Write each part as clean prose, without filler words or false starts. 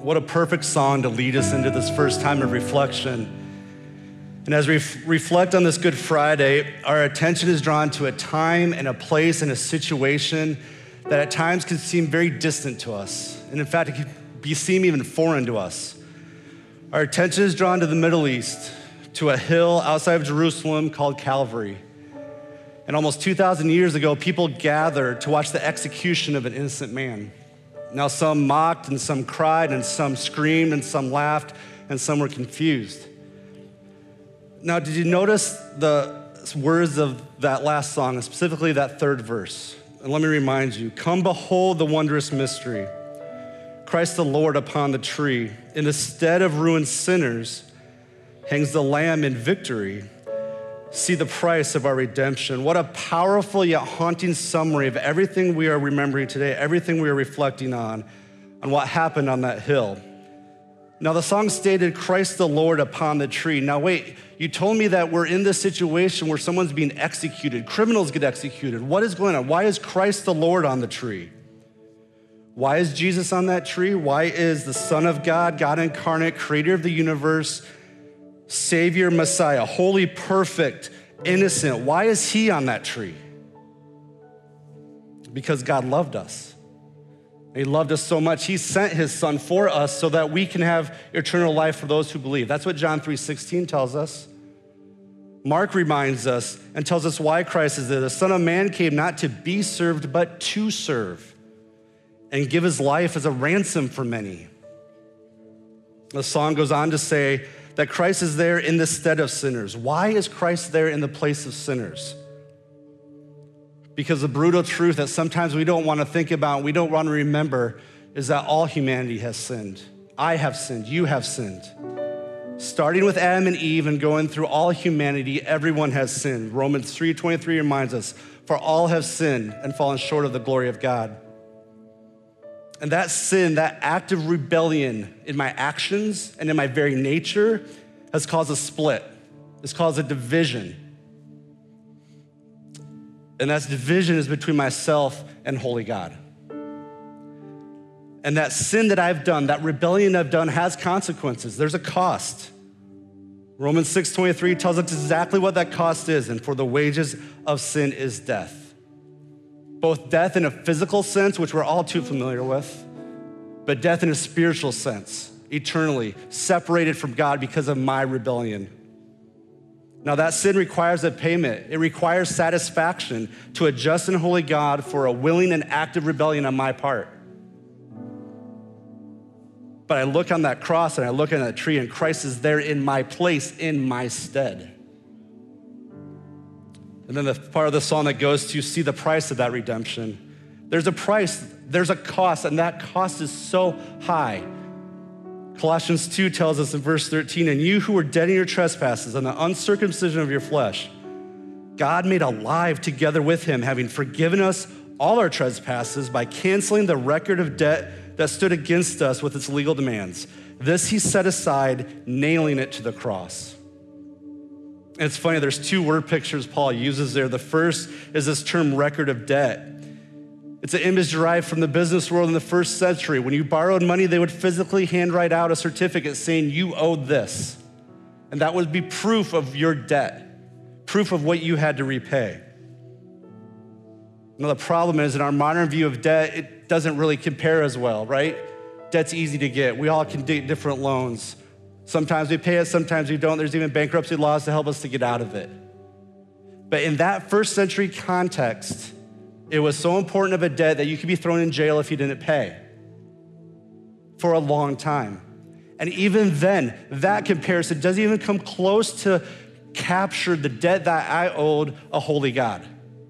What a perfect song to lead us into this first time of reflection. And as we reflect on this Good Friday, our attention is drawn to a time and a place and a situation that at times can seem very distant to us. And in fact, it can seem even foreign to us. Our attention is drawn to the Middle East, to a hill outside of Jerusalem called Calvary. And almost 2,000 years ago, people gathered to watch the execution of an innocent man. Now, some mocked and some cried and some screamed and some laughed and some were confused. Now, did you notice the words of that last song, and specifically that third verse? And let me remind you, come behold the wondrous mystery. Christ the Lord upon the tree. In the stead of ruined sinners hangs the Lamb in victory. See the price of our redemption. What a powerful yet haunting summary of everything we are remembering today, everything we are reflecting on what happened on that hill. Now, the song stated, Christ the Lord upon the tree. Now, wait, you told me that we're in this situation where someone's being executed, criminals get executed. What is going on? Why is Christ the Lord on the tree? Why is Jesus on that tree? Why is the Son of God, God incarnate, creator of the universe, Savior, Messiah, holy, perfect, innocent, why is he on that tree? Because God loved us. He loved us so much, he sent his son for us so that we can have eternal life for those who believe. That's what John 3:16 tells us. Mark reminds us and tells us why Christ is there. The Son of Man came not to be served, but to serve and give his life as a ransom for many. The song goes on to say that Christ is there in the stead of sinners. Why is Christ there in the place of sinners? Because the brutal truth that sometimes we don't want to think about, we don't want to remember, is that all humanity has sinned. I have sinned, you have sinned. Starting with Adam and Eve and going through all humanity, everyone has sinned. Romans 3:23 reminds us, for all have sinned and fallen short of the glory of God. And that sin, that act of rebellion in my actions and in my very nature has caused a split. It's caused a division. And that division is between myself and holy God. And that sin that I've done, that rebellion I've done has consequences. There's a cost. Romans 6:23 tells us exactly what that cost is. And for the wages of sin is death. Both death in a physical sense, which we're all too familiar with, but death in a spiritual sense, eternally separated from God because of my rebellion. Now that sin requires a payment. It requires satisfaction to a just and holy God for a willing and active rebellion on my part. But I look on that cross and I look on that tree and Christ is there in my place, in my stead. And then the part of the song that goes to see the price of that redemption. There's a price, there's a cost, and that cost is so high. Colossians 2 tells us in verse 13, and you who were dead in your trespasses and the uncircumcision of your flesh, God made alive together with him, having forgiven us all our trespasses by canceling the record of debt that stood against us with its legal demands. This he set aside, nailing it to the cross. And it's funny, there's two word pictures Paul uses there. The first is this term record of debt. It's an image derived from the business world in the first century. When you borrowed money, they would physically handwrite out a certificate saying you owed this. And that would be proof of your debt, proof of what you had to repay. Now the problem is in our modern view of debt, it doesn't really compare as well, right? Debt's easy to get. We all can get different loans. Sometimes we pay it, sometimes we don't. There's even bankruptcy laws to help us to get out of it. But in that first century context, it was so important of a debt that you could be thrown in jail if you didn't pay for a long time. And even then, that comparison doesn't even come close to capture the debt that I owed a holy God.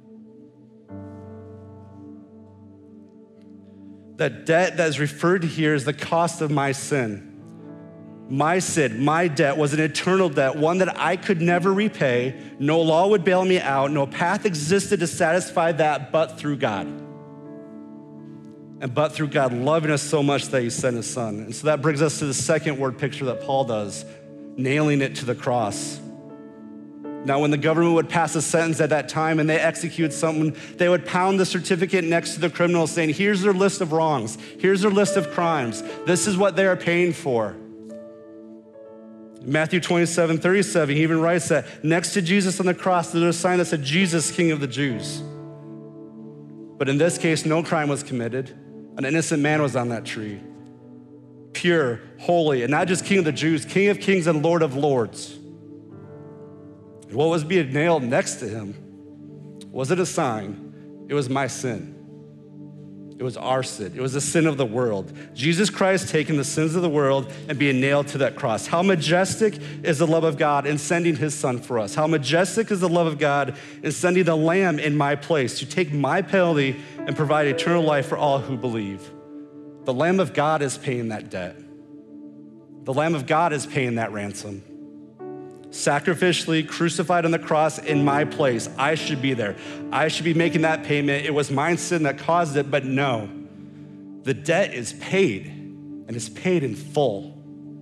That debt that is referred to here is the cost of my sin. My sin, my debt was an eternal debt, one that I could never repay. No law would bail me out. No path existed to satisfy that but through God. And but through God loving us so much that he sent his son. And so that brings us to the second word picture that Paul does, nailing it to the cross. Now, when the government would pass a sentence at that time and they execute someone, they would pound the certificate next to the criminal saying, here's their list of wrongs. Here's their list of crimes. This is what they are paying for. Matthew 27:37, he even writes that next to Jesus on the cross, there's a sign that said, Jesus, King of the Jews. But in this case, no crime was committed. An innocent man was on that tree. Pure, holy, and not just King of the Jews, King of kings and Lord of lords. And what was being nailed next to him wasn't a sign, it was my sin. It was our sin. It was the sin of the world. Jesus Christ taking the sins of the world and being nailed to that cross. How majestic is the love of God in sending his son for us. How majestic is the love of God in sending the Lamb in my place to take my penalty and provide eternal life for all who believe. The Lamb of God is paying that debt. The Lamb of God is paying that ransom. Sacrificially crucified on the cross in my place. I should be there. I should be making that payment. It was my sin that caused it, but no. The debt is paid, and it's paid in full.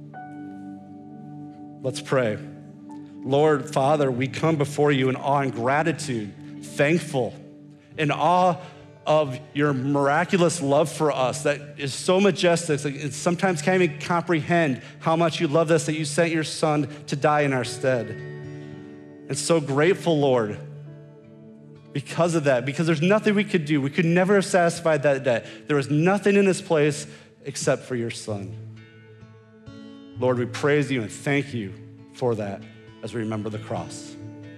Let's pray. Lord, Father, we come before you in awe and gratitude, thankful, in awe of your miraculous love for us that is so majestic. It sometimes can't even comprehend how much you loved us, that you sent your son to die in our stead. And so grateful, Lord, because of that, because there's nothing we could do. We could never have satisfied that debt. There was nothing in this place except for your son. Lord, we praise you and thank you for that as we remember the cross.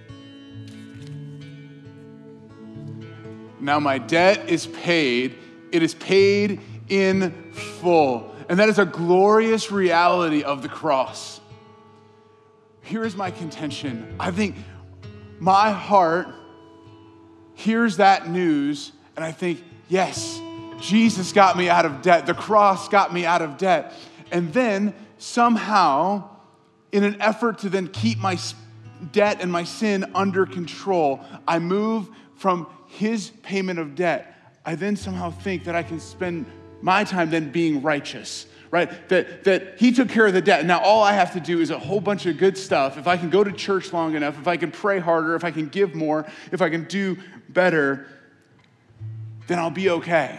Now my debt is paid. It is paid in full. And that is a glorious reality of the cross. Here is my contention. I think my heart hears that news and I think, yes, Jesus got me out of debt. The cross got me out of debt. And then somehow, in an effort to then keep my debt and my sin under control, I move from his payment of debt. I then somehow think that I can spend my time then being righteous, right? That he took care of the debt. Now all I have to do is a whole bunch of good stuff. If I can go to church long enough, if I can pray harder, if I can give more, if I can do better, then I'll be okay.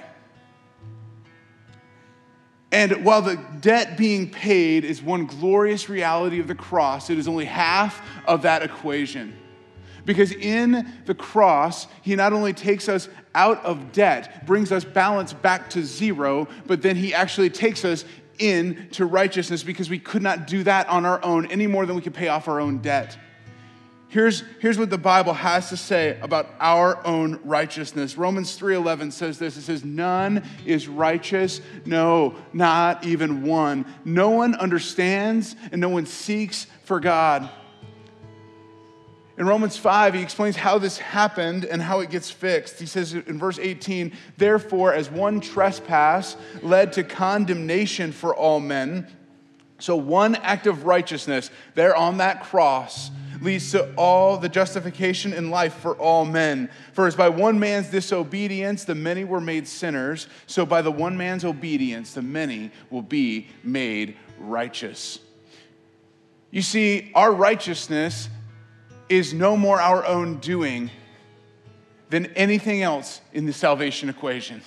And while the debt being paid is one glorious reality of the cross, it is only half of that equation. Because in the cross, he not only takes us out of debt, brings us balance back to zero, but then he actually takes us into righteousness because we could not do that on our own any more than we could pay off our own debt. Here's what the Bible has to say about our own righteousness. Romans 3:11 says this. It says, none is righteous, no, not even one. No one understands and no one seeks for God. In Romans 5, he explains how this happened and how it gets fixed. He says in verse 18, therefore, as one trespass led to condemnation for all men, so one act of righteousness there on that cross leads to all the justification in life for all men. For as by one man's disobedience the many were made sinners, so by the one man's obedience the many will be made righteous. You see, our righteousness is no more our own doing than anything else in the salvation equation.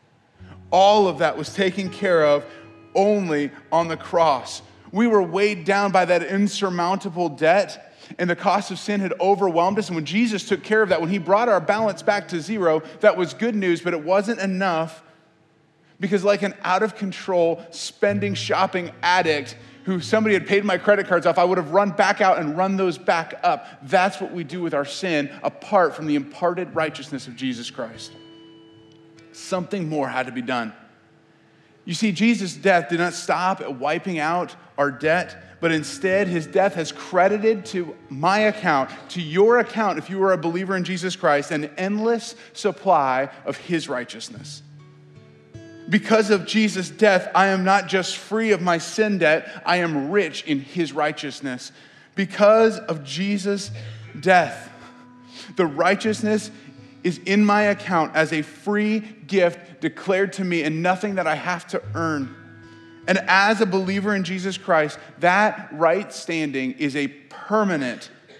All of that was taken care of only on the cross. We were weighed down by that insurmountable debt, and the cost of sin had overwhelmed us. And when Jesus took care of that, when he brought our balance back to zero, that was good news, but it wasn't enough, because like an out-of-control spending shopping addict who somebody had paid my credit cards off, I would have run back out and run those back up. That's what we do with our sin apart from the imparted righteousness of Jesus Christ. Something more had to be done. You see, Jesus' death did not stop at wiping out our debt, but instead his death has credited to my account, to your account, if you are a believer in Jesus Christ, an endless supply of his righteousness. Because of Jesus' death, I am not just free of my sin debt, I am rich in his righteousness. Because of Jesus' death, the righteousness is in my account as a free gift declared to me and nothing that I have to earn. And as a believer in Jesus Christ, that right standing is a permanent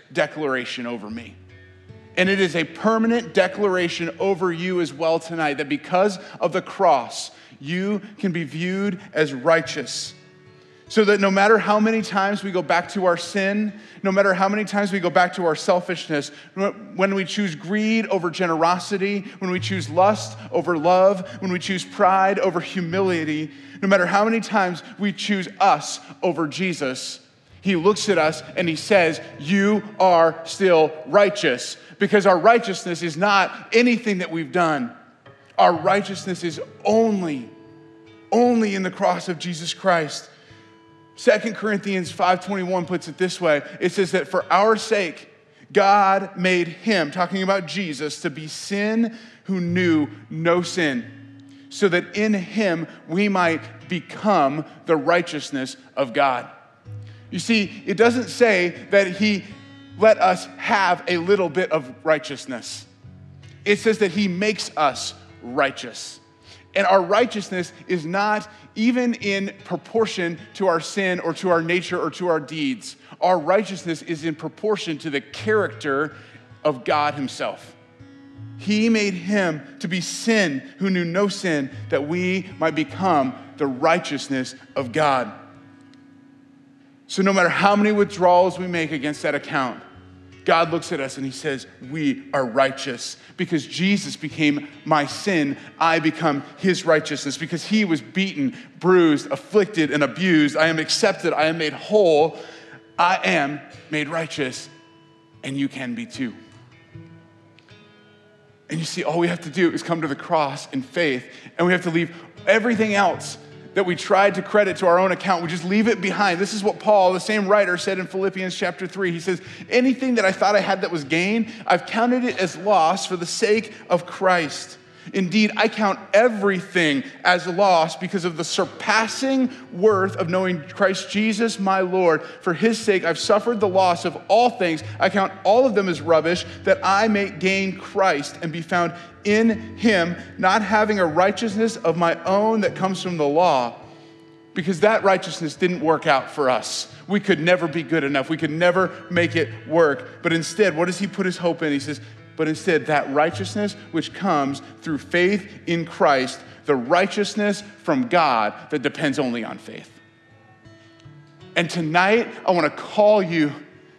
declaration over me. And it is a permanent declaration over you as well tonight, that because of the cross, you can be viewed as righteous. So that no matter how many times we go back to our sin, no matter how many times we go back to our selfishness, when we choose greed over generosity, when we choose lust over love, when we choose pride over humility, no matter how many times we choose us over Jesus, he looks at us and he says, you are still righteous, because our righteousness is not anything that we've done. Our righteousness is only in the cross of Jesus Christ. 2 Corinthians 5:21 puts it this way. It says that for our sake, God made him, talking about Jesus, to be sin who knew no sin, so that in him we might become the righteousness of God. You see, it doesn't say that he let us have a little bit of righteousness. It says that he makes us righteous. And our righteousness is not even in proportion to our sin or to our nature or to our deeds. Our righteousness is in proportion to the character of God himself. He made him to be sin who knew no sin, that we might become the righteousness of God. So no matter how many withdrawals we make against that account, God looks at us and he says, we are righteous. Because Jesus became my sin, I become his righteousness. Because he was beaten, bruised, afflicted, and abused, I am accepted, I am made whole, I am made righteous, and you can be too. And you see, all we have to do is come to the cross in faith, and we have to leave everything else that we tried to credit to our own account. We just leave it behind. This is what Paul, the same writer, said in Philippians chapter 3. He says, anything that I thought I had that was gain, I've counted it as loss for the sake of Christ. Indeed, I count everything as loss because of the surpassing worth of knowing Christ Jesus, my Lord. For his sake, I've suffered the loss of all things. I count all of them as rubbish, that I may gain Christ and be found in him, not having a righteousness of my own that comes from the law, because that righteousness didn't work out for us. We could never be good enough. We could never make it work. But instead, what does he put his hope in? He says, but instead, that righteousness which comes through faith in Christ, the righteousness from God that depends only on faith. And tonight, I want to call you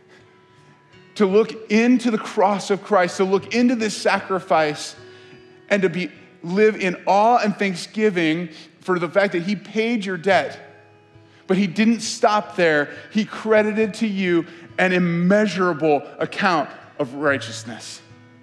to look into the cross of Christ, to look into this sacrifice, and to live in awe and thanksgiving for the fact that he paid your debt. But he didn't stop there. He credited to you an immeasurable account of righteousness.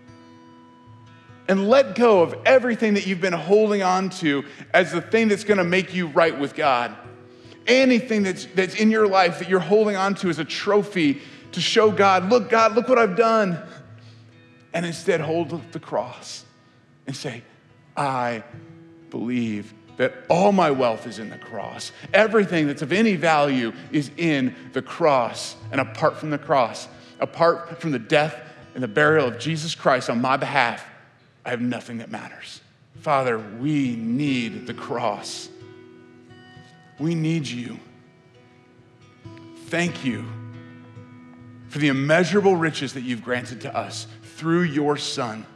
And let go of everything that you've been holding on to as the thing that's going to make you right with God. Anything that's in your life that you're holding on to as a trophy to show God, look what I've done. And instead hold up the cross and say, I believe that all my wealth is in the cross. Everything that's of any value is in the cross. And apart from the cross, apart from the death and the burial of Jesus Christ on my behalf, I have nothing that matters. Father, we need the cross. We need you. Thank you for the immeasurable riches that you've granted to us through your Son.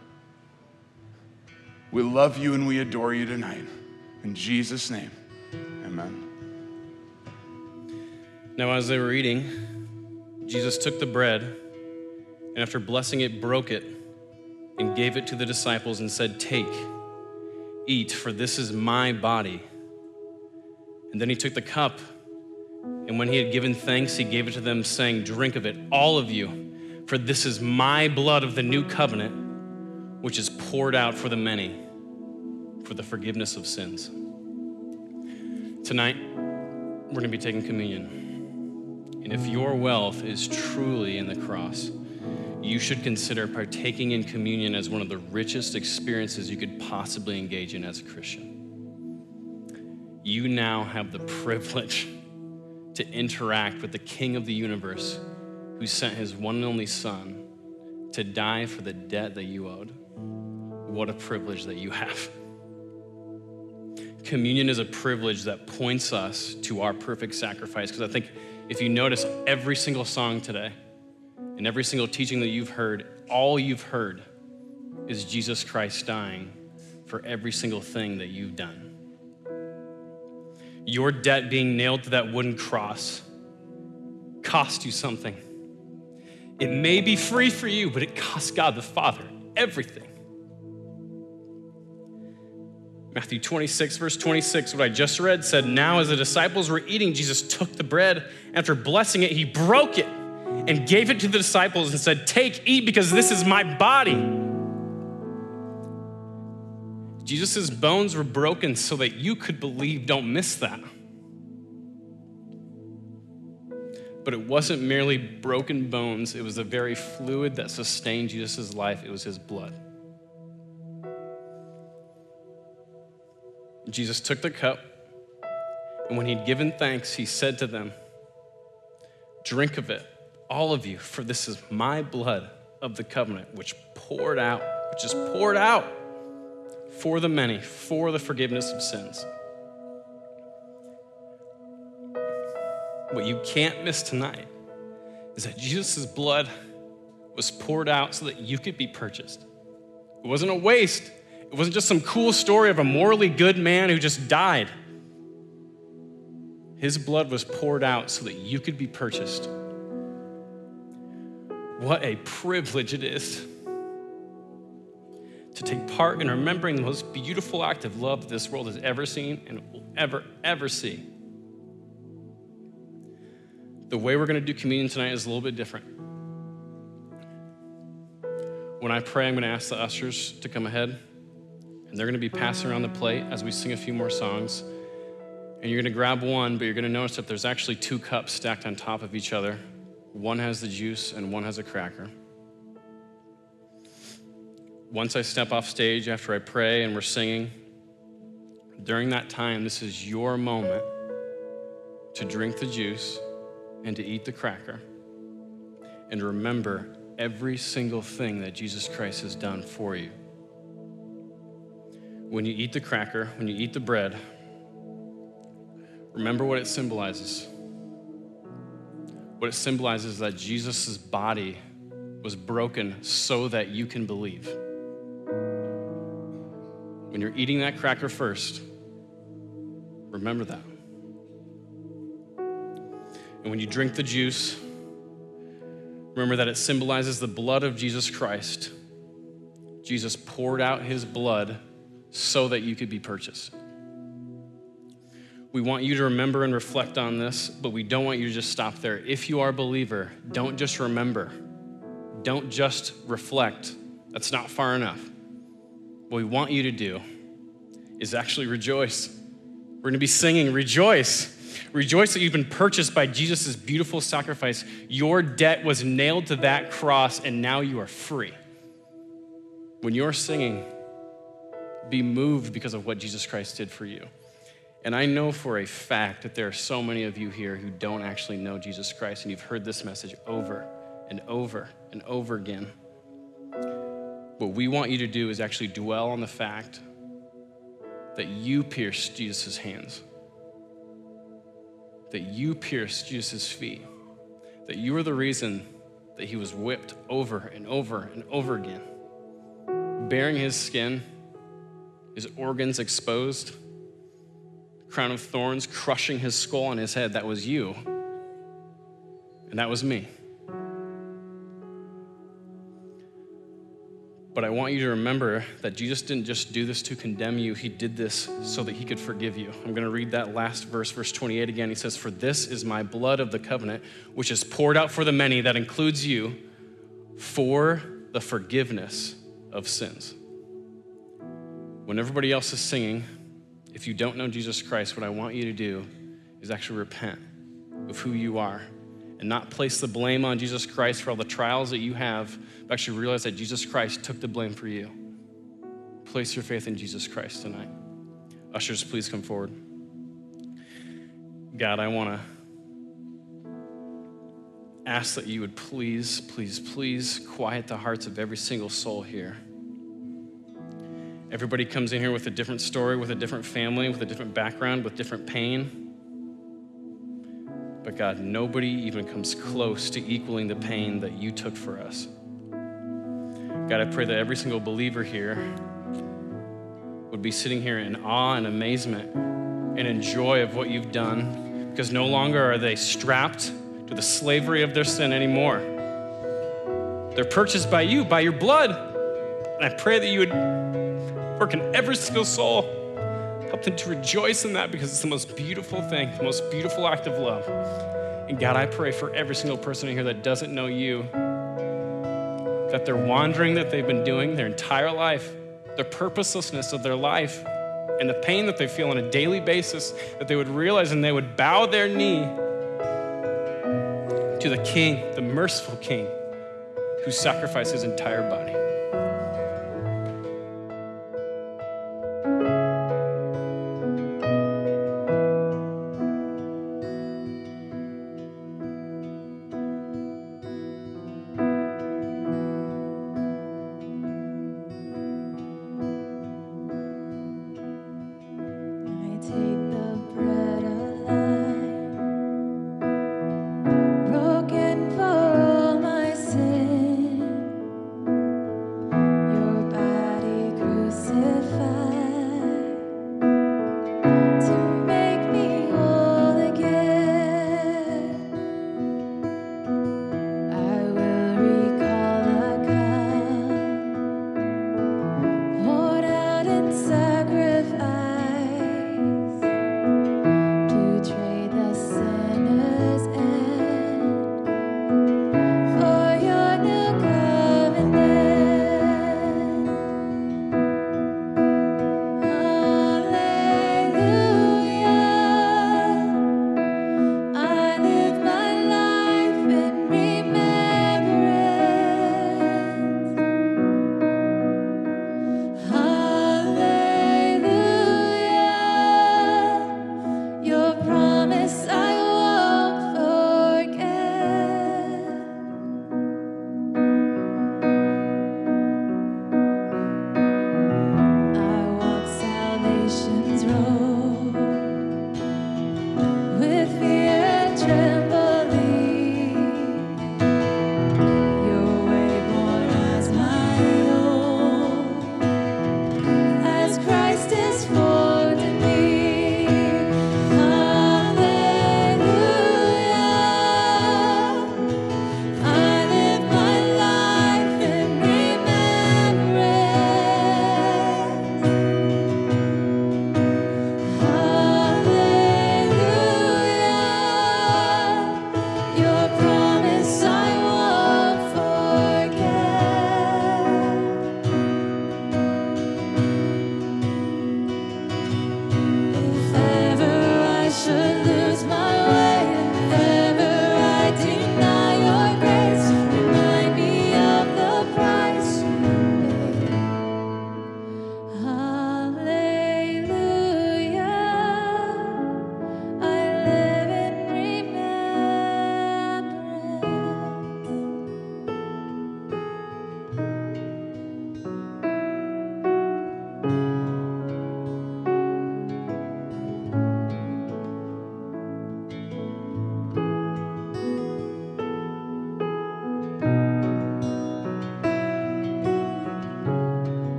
We love you and we adore you tonight. In Jesus' name, amen. Now, as they were eating, Jesus took the bread, and after blessing it, broke it, and gave it to the disciples and said, take, eat, for this is my body. And then he took the cup, and when he had given thanks, he gave it to them, saying, drink of it, all of you, for this is my blood of the new covenant, which is poured out for the many for the forgiveness of sins. Tonight, we're going to be taking communion. And if your wealth is truly in the cross, you should consider partaking in communion as one of the richest experiences you could possibly engage in as a Christian. You now have the privilege to interact with the King of the universe, who sent his one and only Son to die for the debt that you owed. What a privilege that you have. Communion is a privilege that points us to our perfect sacrifice, because I think if you notice every single song today, And every single teaching that you've heard, all you've heard is Jesus Christ dying for every single thing that you've done. Your debt being nailed to that wooden cross cost you something. It may be free for you, but it cost God the Father everything. Matthew 26, verse 26, what I just read said, now as the disciples were eating, Jesus took the bread. After blessing it, he broke it and gave it to the disciples and said, take, eat, because this is my body. Jesus' bones were broken so that you could believe. Don't miss that. But it wasn't merely broken bones. It was the very fluid that sustained Jesus' life. It was his blood. Jesus took the cup, and when he'd given thanks, he said to them, drink of it, all of you, for this is my blood of the covenant, which is poured out for the many, for the forgiveness of sins. What you can't miss tonight is that Jesus' blood was poured out so that you could be purchased. It wasn't a waste. It wasn't just some cool story of a morally good man who just died. His blood was poured out so that you could be purchased. What a privilege it is to take part in remembering the most beautiful act of love that this world has ever seen and will ever see. The way we're going to do communion tonight is a little bit different. When I pray, I'm going to ask the ushers to come ahead, and they're going to be passing around the plate as we sing a few more songs. And you're going to grab one, but you're going to notice that there's actually 2 cups stacked on top of each other. One has the juice and one has a cracker. Once I step off stage after I pray and we're singing, during that time, this is your moment to drink the juice and to eat the cracker and remember every single thing that Jesus Christ has done for you. When you eat the cracker, when you eat the bread, remember what it symbolizes. What it symbolizes is that Jesus' body was broken so that you can believe. When you're eating that cracker first, remember that. And when you drink the juice, remember that it symbolizes the blood of Jesus Christ. Jesus poured out his blood so that you could be purchased. We want you to remember and reflect on this, but we don't want you to just stop there. If you are a believer, don't just remember. Don't just reflect. That's not far enough. What we want you to do is actually rejoice. We're going to be singing, rejoice. Rejoice that you've been purchased by Jesus' beautiful sacrifice. Your debt was nailed to that cross, and now you are free. When you're singing, be moved because of what Jesus Christ did for you. And I know for a fact that there are so many of you here who don't actually know Jesus Christ, and you've heard this message over and over and over again. What we want you to do is actually dwell on the fact that you pierced Jesus' hands, that you pierced Jesus' feet, that you were the reason that he was whipped over and over and over again, bearing his skin, his organs exposed, crown of thorns crushing his skull on his head. That was you, and that was me. But I want you to remember that Jesus didn't just do this to condemn you. He did this so that he could forgive you. I'm going to read that last verse, verse 28 again. He says, for this is my blood of the covenant, which is poured out for the many, that includes you, for the forgiveness of sins. When everybody else is singing, if you don't know Jesus Christ, what I want you to do is actually repent of who you are and not place the blame on Jesus Christ for all the trials that you have, but actually realize that Jesus Christ took the blame for you. Place your faith in Jesus Christ tonight. Ushers, please come forward. God, I want to ask that you would please, please, please quiet the hearts of every single soul here. Everybody comes in here with a different story, with a different family, with a different background, with different pain. But God, nobody even comes close to equaling the pain that you took for us. God, I pray that every single believer here would be sitting here in awe and amazement and in joy of what you've done, because no longer are they strapped to the slavery of their sin anymore. They're purchased by you, by your blood. And I pray that you would work in every single soul, help them to rejoice in that, because it's the most beautiful thing, the most beautiful act of love. And God, I pray for every single person in here that doesn't know you, that they're wandering that they've been doing their entire life, the purposelessness of their life, and the pain that they feel on a daily basis, that they would realize and they would bow their knee to the King, the merciful King, who sacrificed his entire body.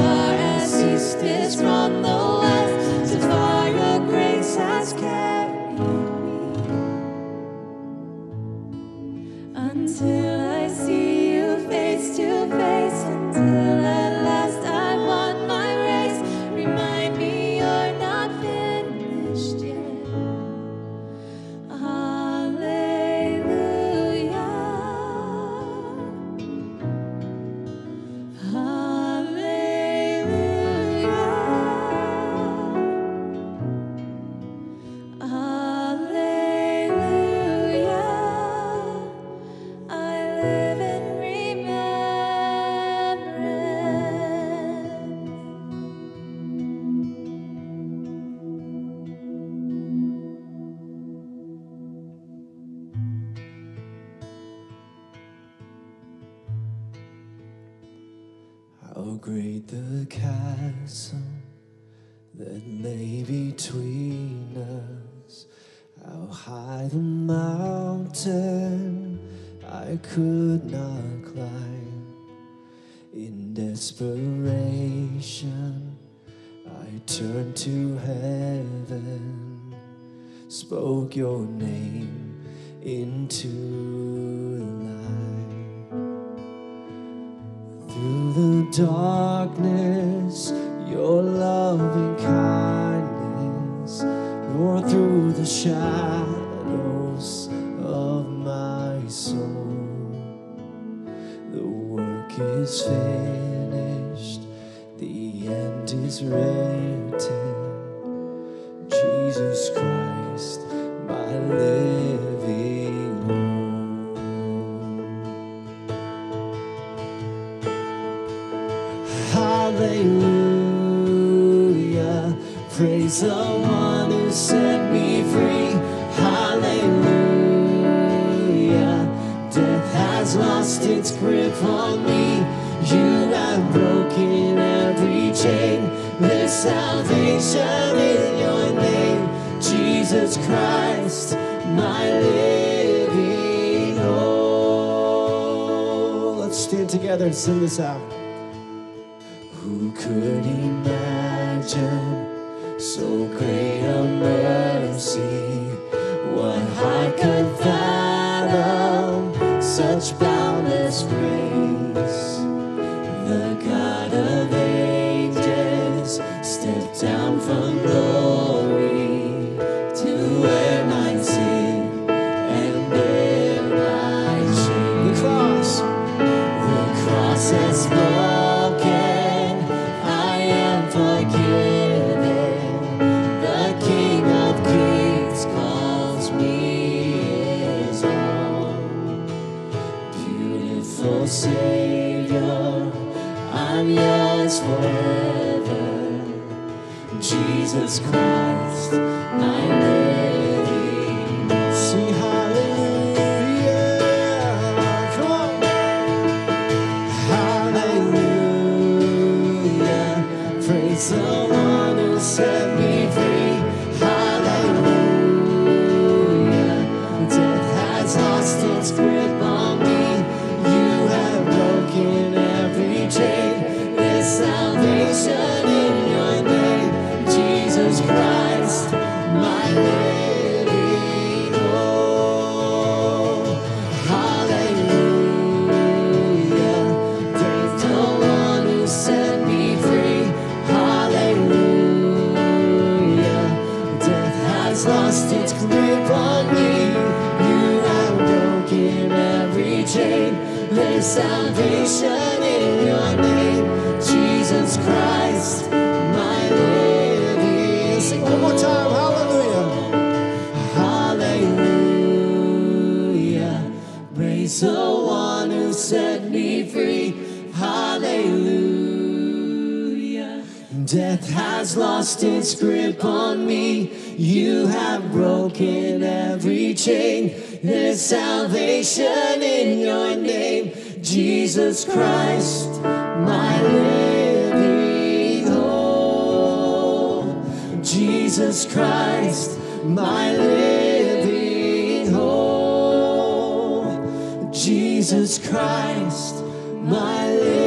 As far your grace has carried until I see you face to face, until at last I won my race. Remind me you're not finished yet. Hallelujah. Hallelujah. Hallelujah. I live in How great the chasm that lay between us, how high the mountain I could not climb. In desperation, I turned to heaven, spoke your name into the light. Through the darkness, your loving kindness roared through the shadows of my soul. The work is finished, the end is written. Jesus Christ, my living hope. Hallelujah, praise the one who set me free. Hallelujah, death has lost its grip on me. You have broken every chain. There's salvation in your name, Jesus Christ, my living hope. Let's stand together and sing this out. Who could imagine so great a mercy? What heart could fathom such boundless grace? The God of ages stepped down from glory to wear my sin and bear my shame. The cross has spoken, I am forgiven. The King of Kings calls me his own. Beautiful Savior, I'm yours forever. Jesus Christ, my living. Sing hallelujah. Come on. Hallelujah. Praise the one who set me free. Hallelujah. Death has lost its grip on me. You have broken every chain. There's salvation in your name, Jesus Christ, my living hope. Hallelujah, praise the one who set me free. Hallelujah, death has lost its grip on me. You have broken every chain. There's salvation in your name, Jesus Christ, my living. Sing one more time, hallelujah. Hallelujah, praise the one who set me free. Hallelujah, death has lost its grip on me. You have broken every chain. There's salvation in your name, Jesus Christ, my living hope. Jesus Christ, my living hope. Jesus Christ, my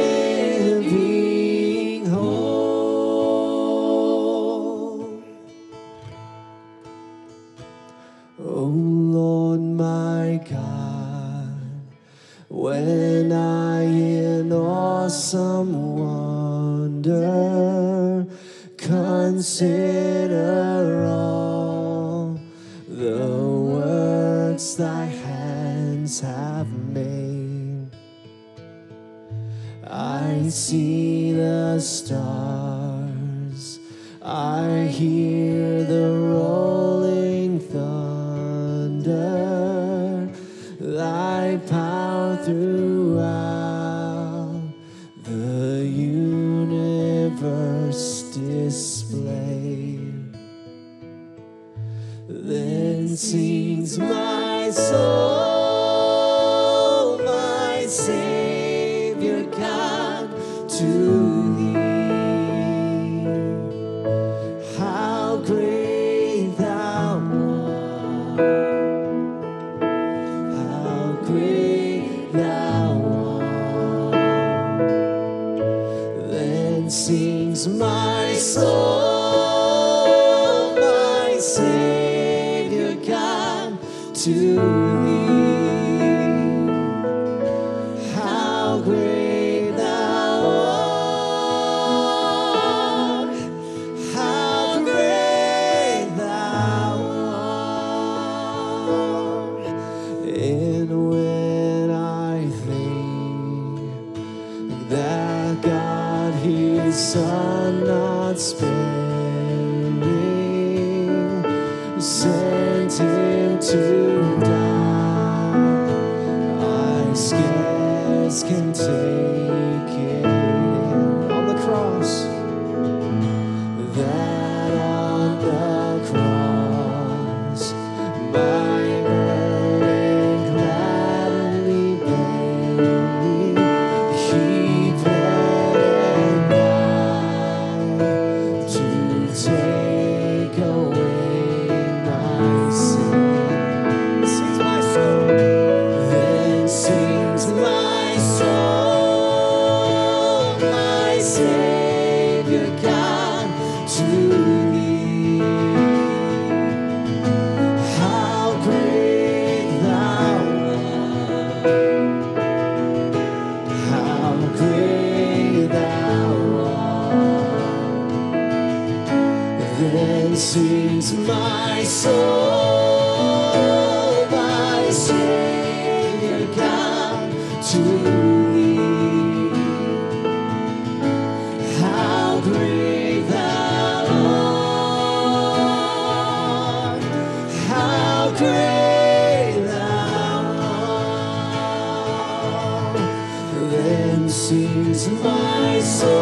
living hope. Oh Lord my God, when I in awesome wonder consider all the works thy hands have made, I see the stars, I hear the rolling thunder, thy power throughout the universe displayed. Then sings my soul, my Savior God, to thee. How great thou art, how great thou art. Then sings my soul, my Savior God, to thee. How great thou art, how great thou art. And when I think that God his Son not sparing sent him to die, I scarce can take it on the cross. That on the cross my burden gladly bearing, he bled and died to take away my sin. Sings my soul, then sings my soul, my Savior God, to thee. How great thou art, how great thou art. Then sings my soul, my Savior God, to thee. How great thou art, how great thou art. Then sings my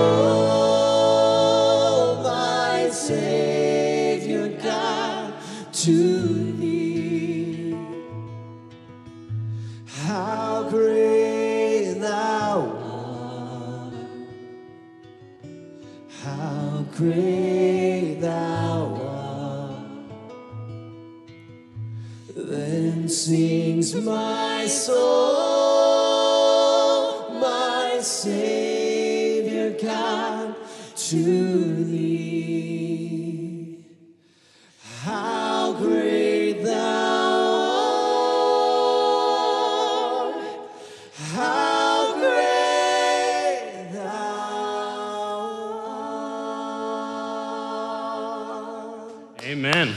soul, my Savior God, to thee. How great thou art, how great thou art. Then sings my soul, my Savior God, to thee. How great thou art, how great thou art. Amen.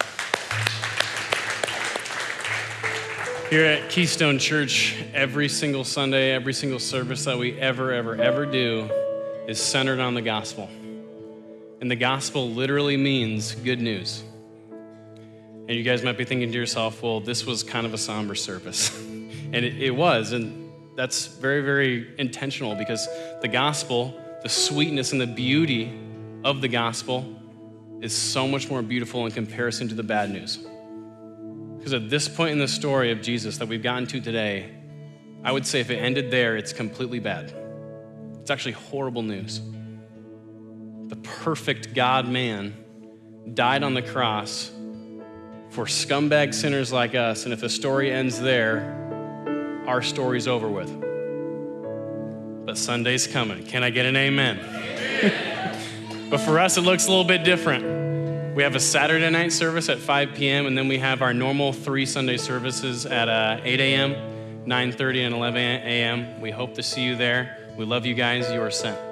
Here at Keystone Church, every single Sunday, every single service that we ever do is centered on the gospel. And the gospel literally means good news. And you guys might be thinking to yourself, well, this was kind of a somber service. And it was, and that's very, very intentional because the gospel, the sweetness and the beauty of the gospel is so much more beautiful in comparison to the bad news. Because at this point in the story of Jesus that we've gotten to today, I would say if it ended there, it's completely bad. It's actually horrible news. The perfect God-man died on the cross for scumbag sinners like us, and if the story ends there, our story's over with. But Sunday's coming. Can I get an amen? But for us, it looks a little bit different. We have a Saturday night service at 5 p.m., and then we have our normal 3 Sunday services at 8 a.m., 9:30, and 11 a.m. We hope to see you there. We love you guys. You are sent.